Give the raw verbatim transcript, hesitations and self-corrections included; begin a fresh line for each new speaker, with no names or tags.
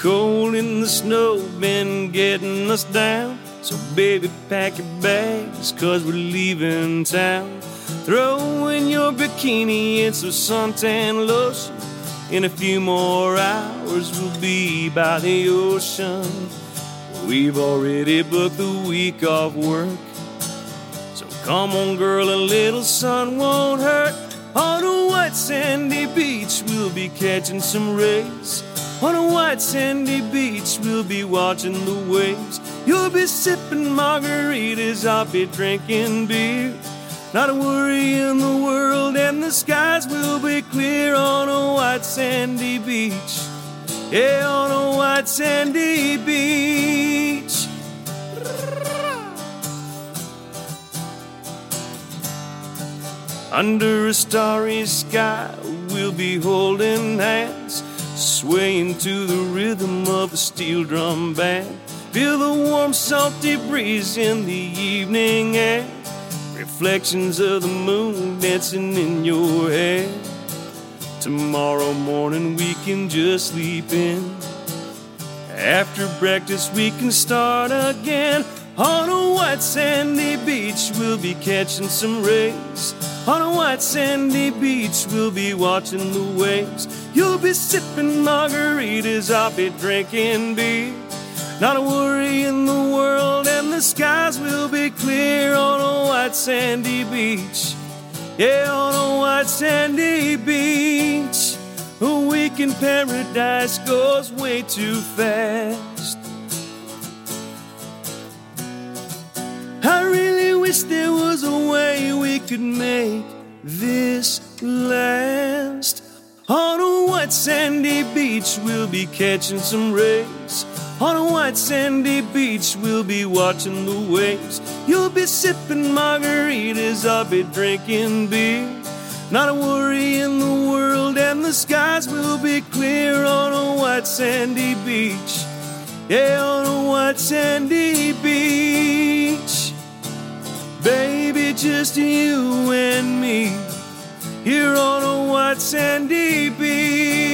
cold and the snow been getting us down. So baby, pack your bags, cause we're leaving town. Throw in your bikini and some suntan lotion. In a few more hours we'll be by the ocean. We've already booked the week off work. So come on girl, a little sun won't hurt. On a white sandy beach we'll be catching some rays. On a white sandy beach we'll be watching the waves. You'll be sipping margaritas, I'll be drinking beer. Not a worry in the world and the skies will be clear. On a white sandy beach, yeah, on a white sandy beach. Under a starry sky we'll be holding hands, swaying to the rhythm of a steel drum band. Feel the warm salty breeze in the evening air, reflections of the moon dancing in your hair. Tomorrow morning we can just sleep in. After breakfast we can start again. On a white sandy beach we'll be catching some rays. On a white sandy beach we'll be watching the waves. You'll be sipping margaritas, I'll be drinking beer. Not a worry in the world and the skies will be clear. On a white sandy beach, yeah, on a white sandy beach. A week in paradise goes way too fast. I really wish there was a way we could make this last. On a white sandy beach we'll be catching some rays. On a white sandy beach we'll be watching the waves. You'll be sipping margaritas, I'll be drinking beer. Not a worry in the world and the skies will be clear. On a white sandy beach, yeah, on a white sandy beach. Baby, just you and me, here on a white sandy beach.